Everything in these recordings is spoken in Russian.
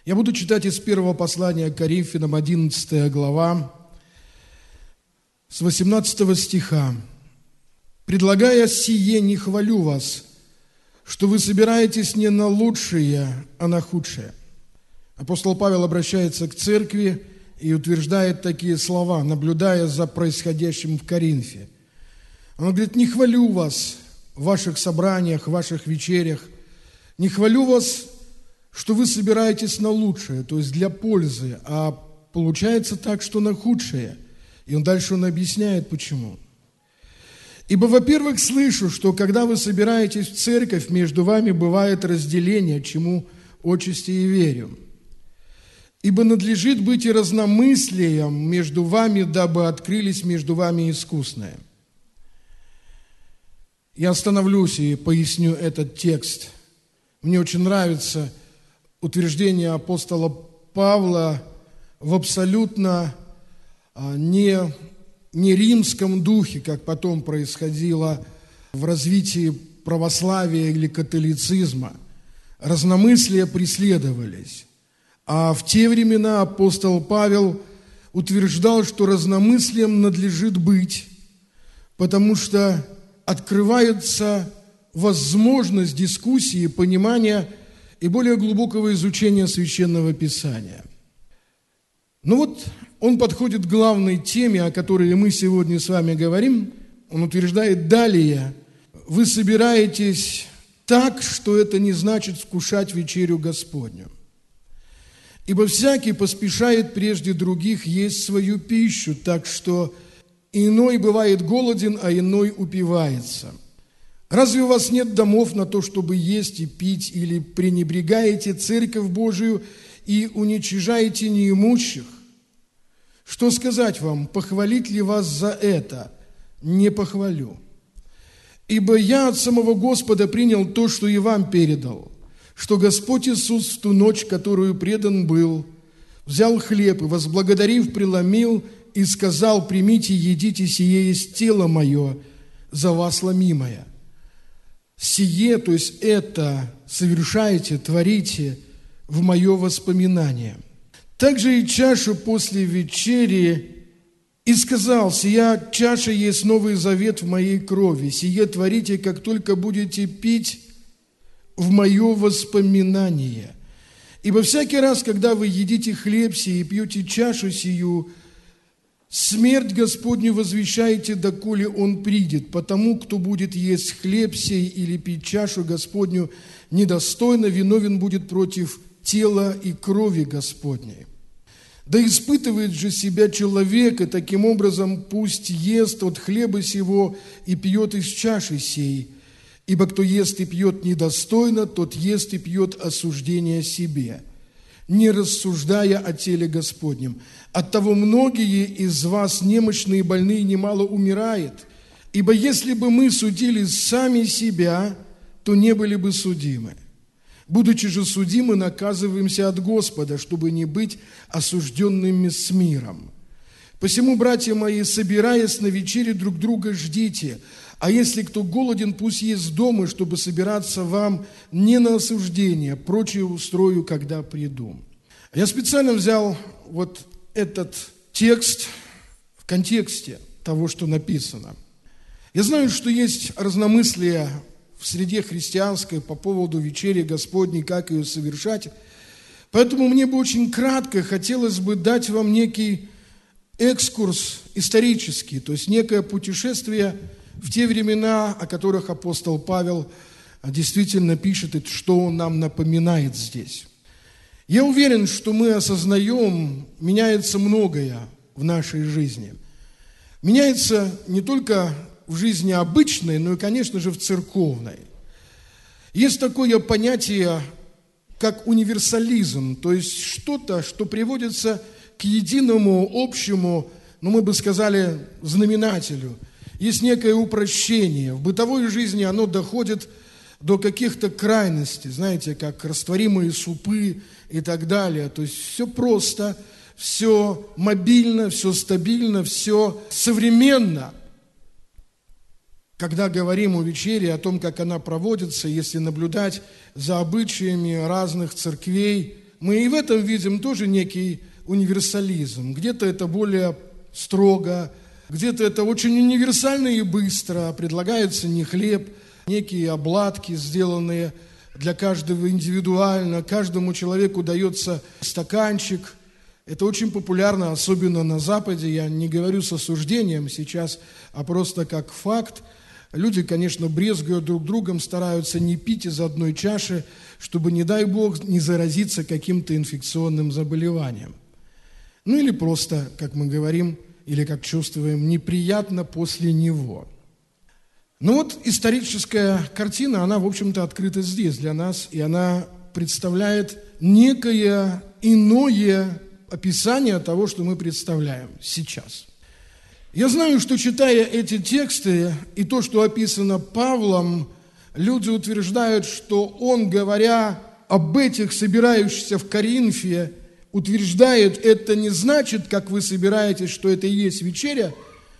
Я буду читать из первого послания к Коринфянам, 11 глава, с 18 стиха. «Предлагая сие, не хвалю вас, что вы собираетесь не на лучшее, а на худшее». Апостол Павел обращается к церкви и утверждает такие слова, наблюдая за происходящим в Коринфе. Он говорит: «Не хвалю вас в ваших собраниях, в ваших вечерях, не хвалю вас, что вы собираетесь на лучшее, то есть для пользы, а получается так, что на худшее». И дальше он объясняет, почему. «Ибо, во-первых, слышу, что когда вы собираетесь в церковь, между вами бывает разделение, чему отчасти и верю. Ибо надлежит быть и разномыслием между вами, дабы открылись между вами искусные». Я остановлюсь и поясню этот текст. Мне очень нравится утверждение апостола Павла в абсолютно не римском духе, как потом происходило в развитии православия или католицизма. Разномыслия преследовались. А в те времена апостол Павел утверждал, что разномыслием надлежит быть, потому что открывается возможность дискуссии, понимания и более глубокого изучения Священного Писания. Ну вот он подходит к главной теме, о которой мы сегодня с вами говорим. Он утверждает далее: вы собираетесь так, что это не значит вкушать вечерю Господню. Ибо всякий поспешает прежде других есть свою пищу, так что иной бывает голоден, а иной упивается. Разве у вас нет домов на то, чтобы есть и пить, или пренебрегаете церковь Божию и уничижаете неимущих? Что сказать вам, похвалить ли вас за это? Не похвалю. Ибо я от самого Господа принял то, что и вам передал, что Господь Иисус в ту ночь, которую предан был, взял хлеб и, возблагодарив, преломил и сказал: примите, едите, сие есть тело мое, за вас ломимое. Сие, то есть это, совершайте, творите в мое воспоминание. Также и чашу после вечери, и сказал: сия чаша есть новый завет в моей крови, сие творите, как только будете пить в мое воспоминание. Ибо всякий раз, когда вы едите хлеб сей и пьете чашу сию, смерть Господню возвещаете, доколе Он придет. Потому, кто будет есть хлеб сей или пить чашу Господню недостойно, виновен будет против тела и крови Господней. Да испытывает же себя человек, и таким образом пусть ест от хлеба сего и пьет из чаши сей. Ибо кто ест и пьет недостойно, тот ест и пьет осуждение себе, не рассуждая о теле Господнем. Оттого многие из вас, немощные и больные, немало умирает. Ибо если бы мы судили сами себя, то не были бы судимы. Будучи же судимы, наказываемся от Господа, чтобы не быть осужденными с миром. Посему, братья мои, собираясь на вечере, друг друга ждите. А если кто голоден, пусть ест дома, чтобы собираться вам не на осуждение. Прочее устрою, когда приду». Я специально взял вот этот текст в контексте того, что написано. Я знаю, что есть разномыслие в среде христианской по поводу вечери Господней, как ее совершать. Поэтому мне бы очень кратко хотелось бы дать вам некий экскурс исторический, то есть некое путешествие в те времена, о которых апостол Павел действительно пишет, и что он нам напоминает здесь. Я уверен, что мы осознаем, меняется многое в нашей жизни. Меняется не только в жизни обычной, но и, конечно же, в церковной. Есть такое понятие, как универсализм, то есть что-то, что приводится к единому, общему, мы бы сказали, знаменателю. Есть некое упрощение. В бытовой жизни оно доходит до каких-то крайностей, знаете, как растворимые супы и так далее. То есть все просто, все мобильно, все стабильно, все современно. Когда говорим о вечере, о том, как она проводится, если наблюдать за обычаями разных церквей, мы и в этом видим тоже некий универсализм. Где-то это более строго, где-то это очень универсально и быстро. Предлагается не хлеб, некие обладки, сделанные для каждого индивидуально. Каждому человеку дается стаканчик. Это очень популярно, особенно на Западе. Я не говорю с осуждением сейчас, а просто как факт. Люди, конечно, брезгуют друг другом, стараются не пить из одной чаши, чтобы, не дай Бог, не заразиться каким-то инфекционным заболеванием. Ну или просто, как мы говорим, или как чувствуем, неприятно после него. Но вот историческая картина, она, в общем-то, открыта здесь для нас, и она представляет некое иное описание того, что мы представляем сейчас. Я знаю, что, читая эти тексты и то, что описано Павлом, люди утверждают, что он, говоря об этих собирающихся в Коринфе, утверждает, это не значит, как вы собираетесь, что это и есть вечеря.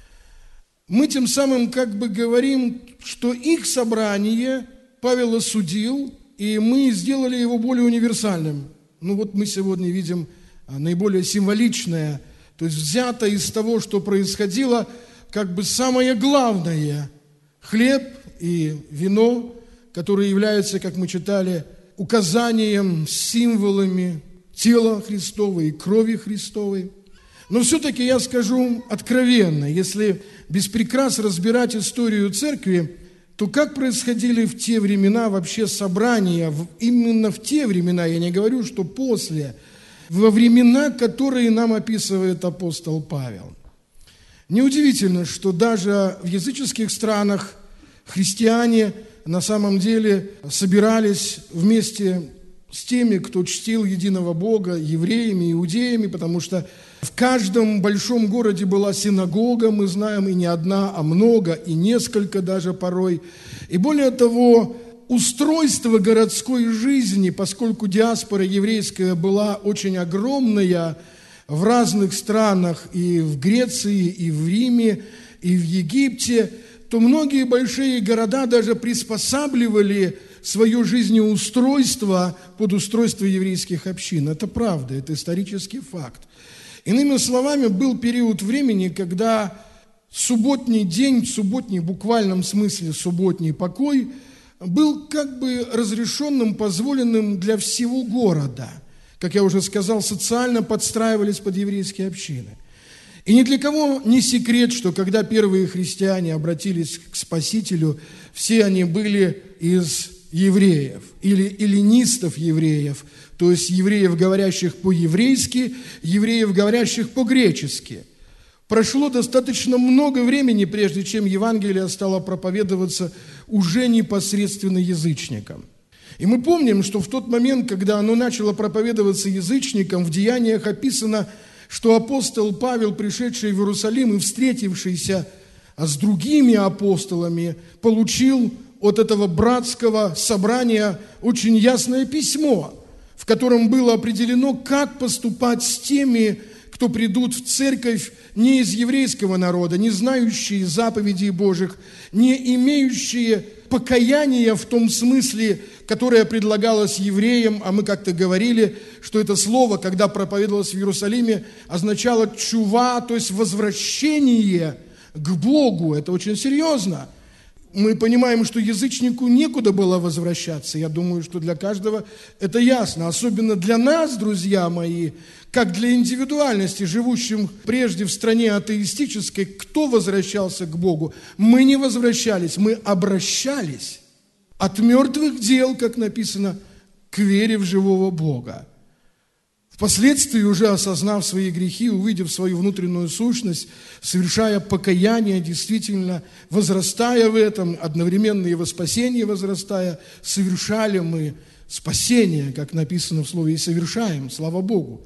Мы тем самым как бы говорим, что их собрание Павел осудил, и мы сделали его более универсальным. Ну вот мы сегодня видим наиболее символичное, то есть взято из того, что происходило, как бы самое главное – хлеб и вино, которые являются, как мы читали, указанием, символами тела Христова и крови Христовой. Но все-таки я скажу откровенно, если без прикрас разбирать историю церкви, то как происходили в те времена вообще собрания, именно в те времена, я не говорю, что после, во времена, которые нам описывает апостол Павел. Неудивительно, что даже в языческих странах христиане на самом деле собирались вместе с теми, кто чтил единого Бога, евреями, иудеями, потому что в каждом большом городе была синагога, мы знаем, и не одна, а много, и несколько даже порой. И более того, устройство городской жизни, поскольку диаспора еврейская была очень огромная в разных странах, и в Греции, и в Риме, и в Египте, то многие большие города даже приспосабливали свое жизнеустройство под устройство еврейских общин. Это правда, это исторический факт. Иными словами, был период времени, когда субботний день, субботний в буквальном смысле субботний покой, был как бы разрешенным, позволенным для всего города. Как я уже сказал, социально подстраивались под еврейские общины. И ни для кого не секрет, что когда первые христиане обратились к Спасителю, все они были из евреев или эллинистов евреев, то есть евреев, говорящих по-еврейски, евреев, говорящих по-гречески. Прошло достаточно много времени, прежде чем Евангелие стало проповедоваться уже непосредственно язычникам. И мы помним, что в тот момент, когда оно начало проповедоваться язычникам, в Деяниях описано, что апостол Павел, пришедший в Иерусалим и встретившийся с другими апостолами, получил от этого братского собрания очень ясное письмо, в котором было определено, как поступать с теми, кто придут в церковь не из еврейского народа, не знающие заповедей Божьих, не имеющие покаяния в том смысле, которое предлагалось евреям, а мы как-то говорили, что это слово, когда проповедовалось в Иерусалиме, означало чува, то есть возвращение к Богу. Это очень серьезно. Мы понимаем, что язычнику некуда было возвращаться. Я думаю, что для каждого это ясно. Особенно для нас, друзья мои, как для индивидуальности, живущим прежде в стране атеистической, кто возвращался к Богу? Мы не возвращались, мы обращались от мертвых дел, как написано, к вере в живого Бога. Впоследствии, уже осознав свои грехи, увидев свою внутреннюю сущность, совершая покаяние, действительно возрастая в этом, одновременно и во спасении возрастая, совершали мы спасение, как написано в слове, и совершаем, слава Богу.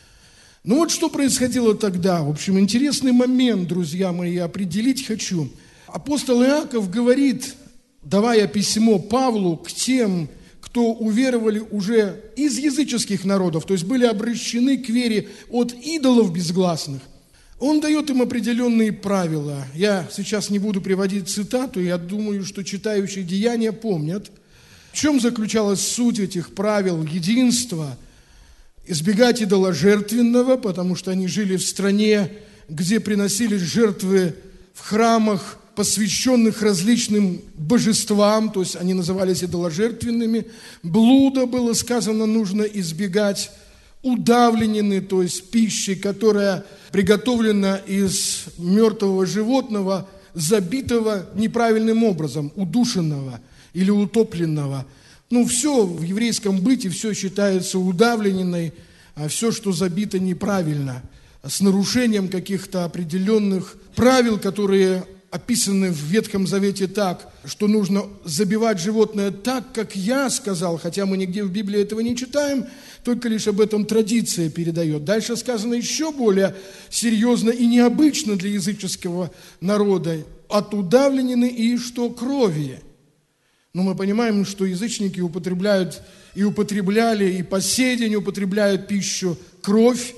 Ну вот что происходило тогда. В общем, интересный момент, друзья мои, определить хочу. Апостол Иаков говорит, давая письмо Павлу к тем, кто уверовали уже из языческих народов, то есть были обращены к вере от идолов безгласных, он дает им определенные правила. Я сейчас не буду приводить цитату, я думаю, что читающие Деяния помнят, в чем заключалась суть этих правил, единства. избегать идоложертвенного, потому что они жили в стране, где приносились жертвы в храмах, посвященных различным божествам, то есть они назывались идоложертвенными. Блуда, было сказано, нужно избегать. Удавленины, то есть пищи, которая приготовлена из мертвого животного, забитого неправильным образом, удушенного или утопленного. Все в еврейском быте, все считается удавленной, а все, что забито неправильно, с нарушением каких-то определенных правил, которые описаны в Ветхом Завете так, что нужно забивать животное так, как я сказал, хотя мы нигде в Библии этого не читаем, только лишь об этом традиция передает. Дальше сказано еще более серьезно и необычно для языческого народа: от удавленины и что крови. Но мы понимаем, что язычники употребляют и употребляли, и по сей день употребляют пищу кровь.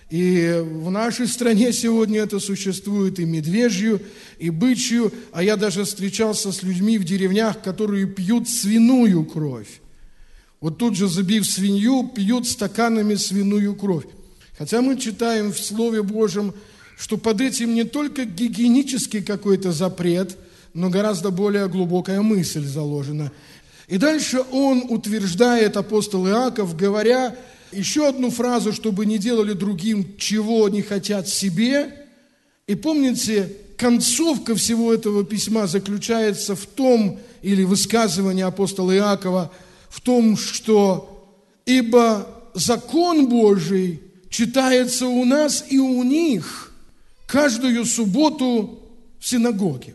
И в нашей стране сегодня это существует и медвежью, и бычью, а я даже встречался с людьми в деревнях, которые пьют свиную кровь. Вот тут же, забив свинью, пьют стаканами свиную кровь. Хотя мы читаем в Слове Божьем, что под этим не только гигиенический какой-то запрет, но гораздо более глубокая мысль заложена. И дальше он утверждает, апостол Иаков, говоря еще одну фразу: чтобы не делали другим, чего не хотят себе. И помните, концовка всего этого письма заключается в том, или высказывание апостола Иакова, в том, что «ибо закон Божий читается у нас и у них каждую субботу в синагоге».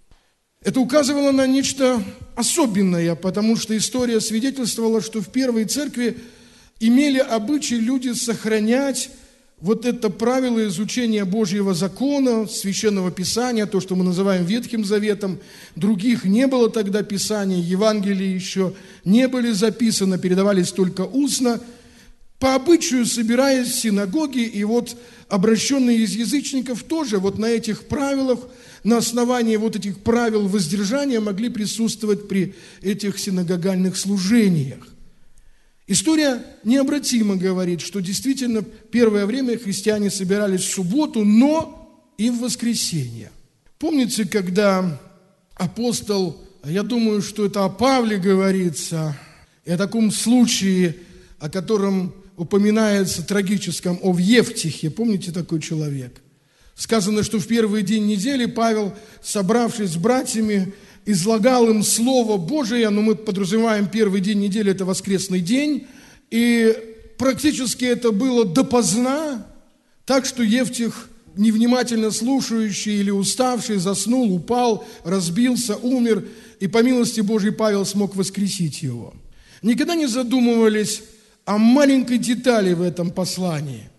Это указывало на нечто особенное, потому что история свидетельствовала, что в первой церкви имели обычай люди сохранять вот это правило изучения Божьего закона, Священного Писания, то, что мы называем Ветхим Заветом. Других не было тогда Писаний, Евангелии еще не были записаны, передавались только устно. По обычаю, собираясь в синагоге, и вот обращенные из язычников тоже вот на этих правилах, на основании вот этих правил воздержания могли присутствовать при этих синагогальных служениях. История необратимо говорит, что действительно первое время христиане собирались в субботу, но и в воскресенье. Помните, когда апостол, я думаю, что это о Павле говорится, и о таком случае, о котором упоминается трагическом, о Евтихе, помните такой человек? Сказано, что в первый день недели Павел, собравшись с братьями, излагал им Слово Божие, но мы подразумеваем первый день недели – это воскресный день, и практически это было допоздна, так что Евтих, невнимательно слушающий или уставший, заснул, упал, разбился, умер, и по милости Божьей Павел смог воскресить его. Никогда не задумывались о маленькой детали в этом послании.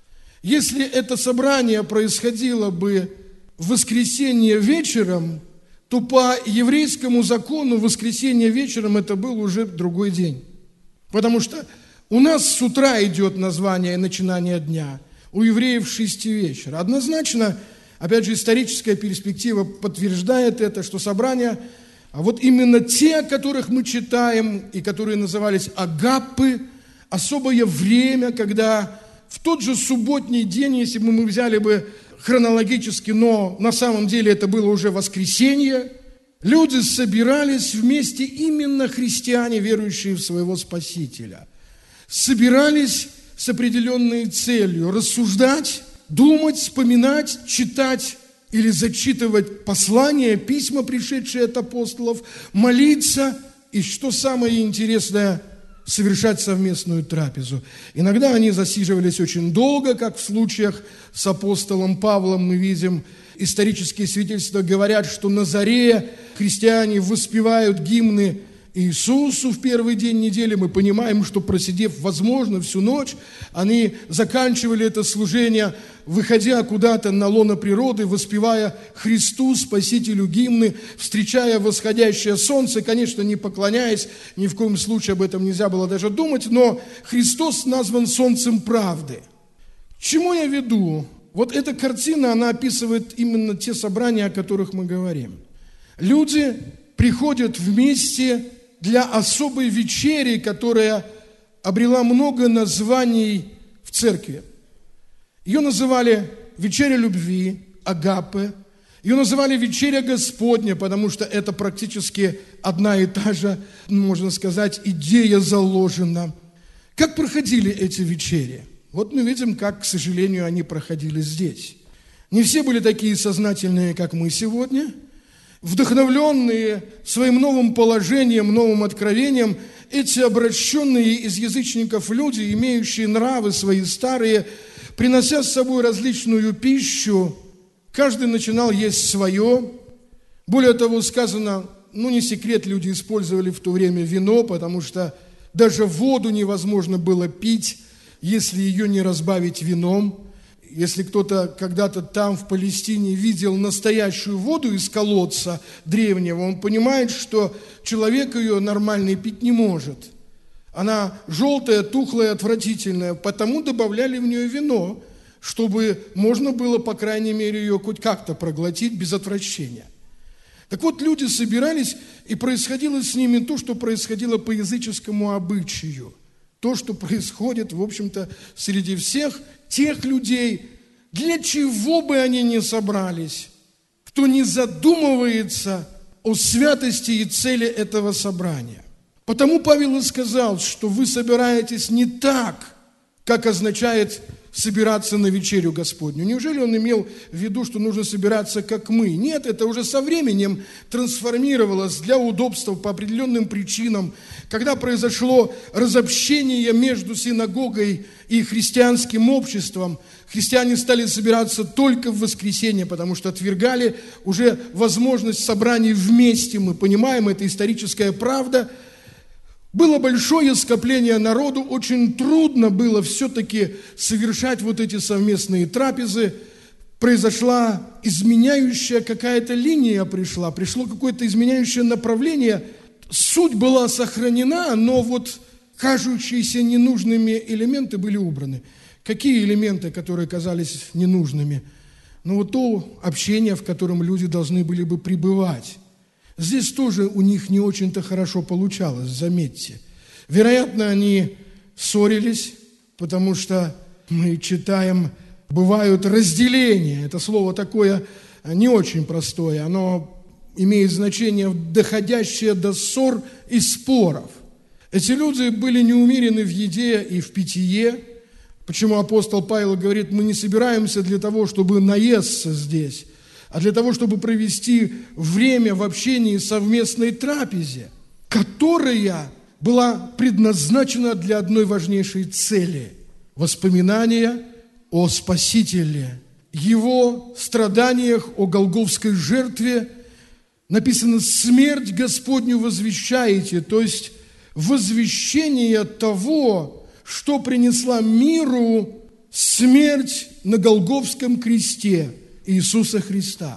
Если это собрание происходило бы в воскресенье вечером, то по еврейскому закону воскресенье вечером это был уже другой день. Потому что у нас с утра идет название начинания дня, у евреев в 6 вечера. Однозначно, опять же, историческая перспектива подтверждает это, что собрания, а вот именно те, о которых мы читаем, и которые назывались агаппы, особое время, когда в тот же субботний день, если бы мы взяли бы хронологически, но на самом деле это было уже воскресенье, люди собирались вместе, именно христиане, верующие в своего Спасителя. Собирались с определенной целью рассуждать, думать, вспоминать, читать или зачитывать послания, письма, пришедшие от апостолов, молиться и, что самое интересное, совершать совместную трапезу. Иногда они засиживались очень долго, как в случаях с апостолом Павлом. Мы видим, исторические свидетельства говорят, что на заре христиане воспевают гимны Иисусу в первый день недели. Мы понимаем, что, просидев, возможно, всю ночь, они заканчивали это служение, выходя куда-то на лоно природы, воспевая Христу, Спасителю, гимны, встречая восходящее солнце, конечно, не поклоняясь, ни в коем случае об этом нельзя было даже думать, но Христос назван солнцем правды. К чему я веду? Вот эта картина, она описывает именно те собрания, о которых мы говорим. Люди приходят вместе для особой вечери, которая обрела много названий в церкви. Ее называли «Вечеря любви», «Агапе». Ее называли «Вечеря Господня», потому что это практически одна и та же, можно сказать, идея заложена. Как проходили эти вечери? Вот мы видим, как, к сожалению, они проходили здесь. Не все были такие сознательные, как мы сегодня. Вдохновленные своим новым положением, новым откровением, эти обращенные из язычников люди, имеющие нравы свои старые, принося с собой различную пищу, каждый начинал есть свое. Более того, сказано, не секрет, люди использовали в то время вино, потому что даже воду невозможно было пить, если ее не разбавить вином. Если кто-то когда-то там, в Палестине, видел настоящую воду из колодца древнего, он понимает, что человек ее нормальный пить не может. Она желтая, тухлая, отвратительная, потому добавляли в нее вино, чтобы можно было, по крайней мере, ее хоть как-то проглотить без отвращения. Так вот, люди собирались, и происходило с ними то, что происходило по языческому обычаю. То, что происходит, в общем-то, среди всех тех людей, для чего бы они ни собрались, кто не задумывается о святости и цели этого собрания. Потому Павел и сказал, что вы собираетесь не так, как означает собираться на вечерю Господню. Неужели он имел в виду, что нужно собираться, как мы? Нет, это уже со временем трансформировалось для удобства по определенным причинам. Когда произошло разобщение между синагогой и христианским обществом, христиане стали собираться только в воскресенье, потому что отвергали уже возможность собраний вместе. Мы понимаем, это историческая правда. Было большое скопление народу, очень трудно было все-таки совершать вот эти совместные трапезы. Произошла изменяющая какая-то линия, пришло какое-то изменяющее направление. Суть была сохранена, но вот кажущиеся ненужными элементы были убраны. Какие элементы, которые казались ненужными? Вот то общение, в котором люди должны были бы пребывать. Здесь тоже у них не очень-то хорошо получалось, заметьте. Вероятно, они ссорились, потому что мы читаем, бывают разделения. Это слово такое не очень простое. Оно имеет значение, доходящее до ссор и споров. Эти люди были неумерены в еде и в питье. Почему апостол Павел говорит, мы не собираемся для того, чтобы наесться здесь, а для того, чтобы провести время в общении совместной трапезе, которая была предназначена для одной важнейшей цели – воспоминания о Спасителе, Его страданиях, о голгофской жертве. Написано «смерть Господню возвещаете», то есть возвещение того, что принесла миру смерть на Голгофском кресте Иисуса Христа.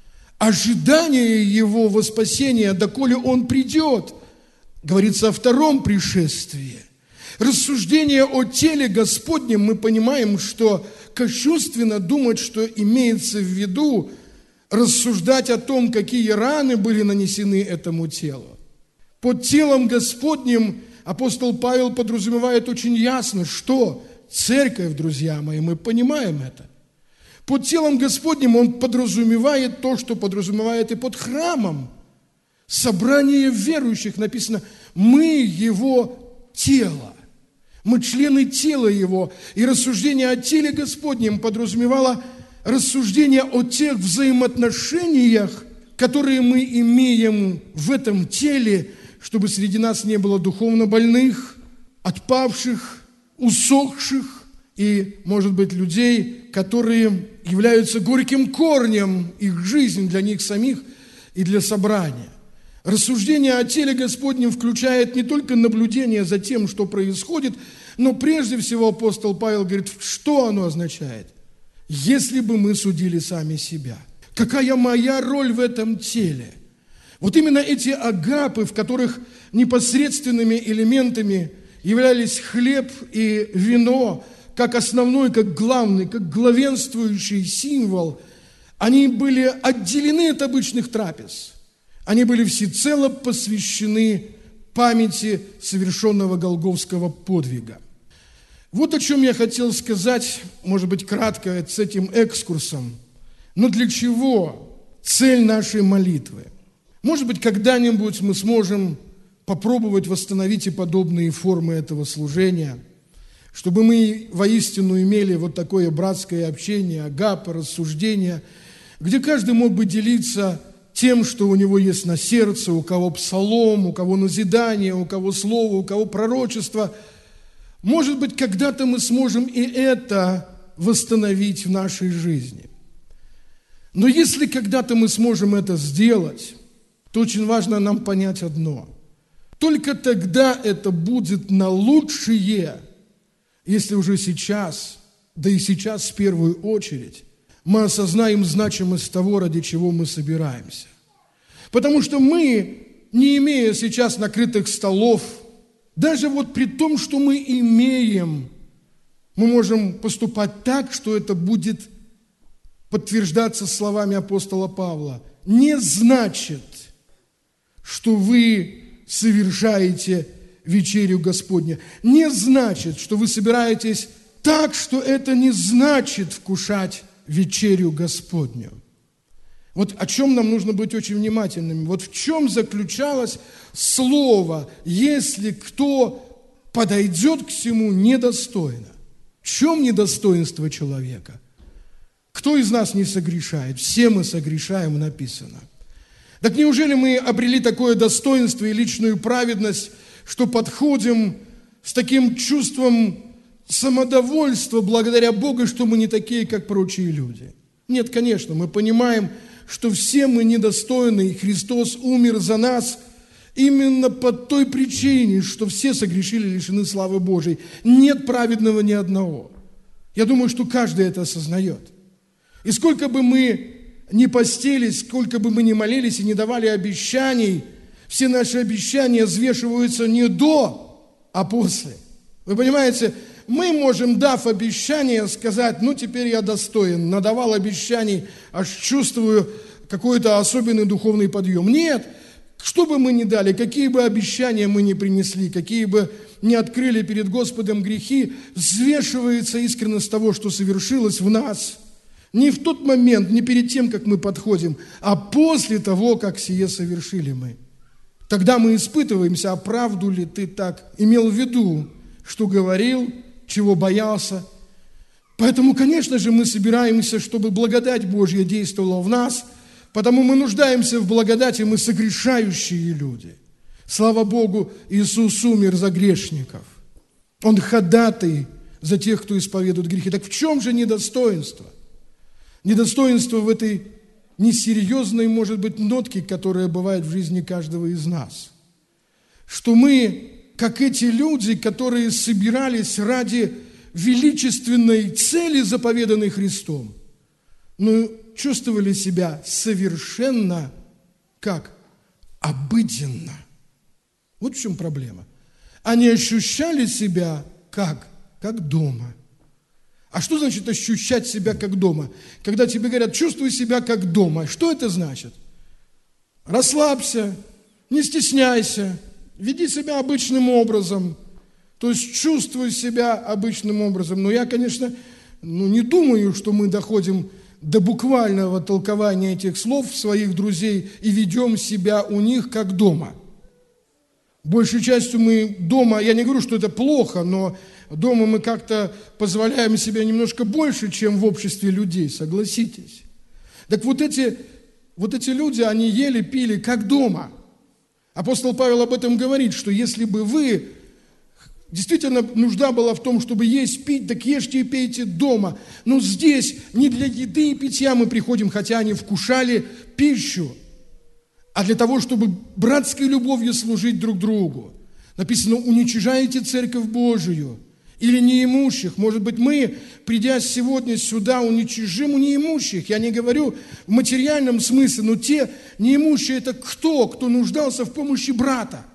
Ожидание Его воспасения, доколе Он придет, говорится о втором пришествии. Рассуждение о теле Господнем, мы понимаем, что кощунственно думать, что имеется в виду рассуждать о том, какие раны были нанесены этому телу. Под телом Господним апостол Павел подразумевает очень ясно, что церковь, друзья мои, мы понимаем это. Под телом Господним он подразумевает то, что подразумевает и под храмом. Собрание верующих, написано, мы Его тело. Мы члены тела Его. И рассуждение о теле Господнем подразумевало рассуждение о тех взаимоотношениях, которые мы имеем в этом теле, чтобы среди нас не было духовно больных, отпавших, усохших и, может быть, людей, которые являются горьким корнем их жизни для них самих и для собрания. Рассуждение о теле Господнем включает не только наблюдение за тем, что происходит, но прежде всего апостол Павел говорит, что оно означает. Если бы мы судили сами себя. Какая моя роль в этом теле? Вот именно эти агапы, в которых непосредственными элементами являлись хлеб и вино, как основной, как главный, как главенствующий символ, они были отделены от обычных трапез. Они были всецело посвящены памяти совершенного голгофского подвига. Вот о чем я хотел сказать, может быть, кратко с этим экскурсом. Но для чего цель нашей молитвы? Может быть, когда-нибудь мы сможем попробовать восстановить и подобные формы этого служения, чтобы мы воистину имели вот такое братское общение, агапо, рассуждение, где каждый мог бы делиться тем, что у него есть на сердце, у кого псалом, у кого назидание, у кого слово, у кого пророчество. Может быть, когда-то мы сможем и это восстановить в нашей жизни. Но если когда-то мы сможем это сделать, то очень важно нам понять одно. Только тогда это будет на лучшее, если уже сейчас, да и сейчас в первую очередь, мы осознаем значимость того, ради чего мы собираемся. Потому что мы, не имея сейчас накрытых столов, даже вот при том, что мы имеем, мы можем поступать так, что это будет подтверждаться словами апостола Павла. Не значит, что вы совершаете вечерю Господню. Не значит, что вы собираетесь так, что это не значит вкушать вечерю Господню. Вот о чем нам нужно быть очень внимательными. Вот в чем заключалось слово, если кто подойдет к всему недостойно. В чем недостоинство человека? Кто из нас не согрешает? Все мы согрешаем, написано. Так неужели мы обрели такое достоинство и личную праведность, что подходим с таким чувством самодовольства благодаря Богу, что мы не такие, как прочие люди? Нет, конечно, мы понимаем, что все мы недостойны, и Христос умер за нас именно по той причине, что все согрешили, лишены славы Божией. Нет праведного ни одного. Я думаю, что каждый это осознает. И сколько бы мы ни постились, сколько бы мы ни молились и не давали обещаний, все наши обещания взвешиваются не до, а после. Вы понимаете, мы можем, дав обещание, сказать, ну теперь я достоин, надавал обещаний, аж чувствую какой-то особенный духовный подъем. Нет, что бы мы ни дали, какие бы обещания мы ни принесли, какие бы ни открыли перед Господом грехи, взвешивается искренность того, что совершилось в нас. Не в тот момент, не перед тем, как мы подходим, а после того, как сие совершили мы. Тогда мы испытываемся, а правду ли ты так имел в виду, что говорил, чего боялся. Поэтому, конечно же, мы собираемся, чтобы благодать Божья действовала в нас, потому мы нуждаемся в благодати, мы согрешающие люди. Слава Богу, Иисус умер за грешников. Он ходатай за тех, кто исповедует грехи. Так в чем же недостоинство? Недостоинство в этой несерьезной, может быть, нотке, которая бывает в жизни каждого из нас. Что мы, как эти люди, которые собирались ради величественной цели, заповеданной Христом, но чувствовали себя совершенно как обыденно. Вот в чем проблема. Они ощущали себя как дома. А что значит ощущать себя как дома? Когда тебе говорят, чувствуй себя как дома. Что это значит? Расслабься, не стесняйся, веди себя обычным образом. То есть чувствуй себя обычным образом. Но я, конечно, не думаю, что мы доходим до буквального толкования этих слов своих друзей и ведем себя у них как дома. Большей частью мы дома, я не говорю, что это плохо, но дома мы как-то позволяем себе немножко больше, чем в обществе людей, согласитесь. Так вот эти люди, они ели, пили, как дома. Апостол Павел об этом говорит, что если бы вы, действительно нужда была в том, чтобы есть, пить, так ешьте и пейте дома. Но здесь не для еды и питья мы приходим, хотя они вкушали пищу, а для того, чтобы братской любовью служить друг другу. Написано, уничижаете церковь Божию или неимущих. Может быть, мы, придя сегодня сюда, уничижим у неимущих. Я не говорю в материальном смысле, но те неимущие – это кто нуждался в помощи брата.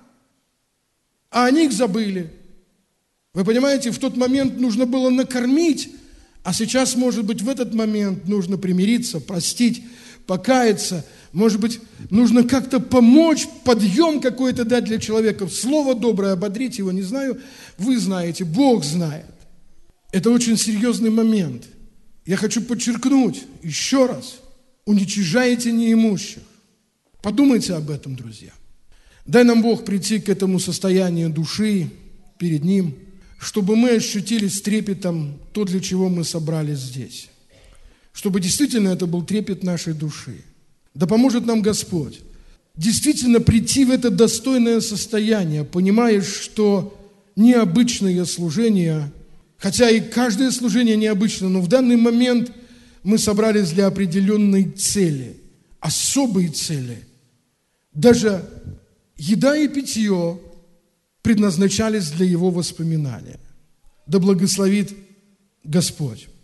А о них забыли. Вы понимаете, в тот момент нужно было накормить, а сейчас, может быть, в этот момент нужно примириться, простить, покаяться. Может быть, нужно как-то помочь, подъем какой-то дать для человека, слово доброе, ободрить его, не знаю. Вы знаете, Бог знает. Это очень серьезный момент. Я хочу подчеркнуть еще раз. Уничижайте неимущих. Подумайте об этом, друзья. Дай нам Бог прийти к этому состоянию души перед Ним, чтобы мы ощутили с трепетом то, для чего мы собрались здесь. Чтобы действительно это был трепет нашей души. Да поможет нам Господь действительно прийти в это достойное состояние, понимая, что необычное служение, хотя и каждое служение необычно, но в данный момент мы собрались для определенной цели, особой цели. Даже еда и питье предназначались для Его воспоминания. Да благословит Господь.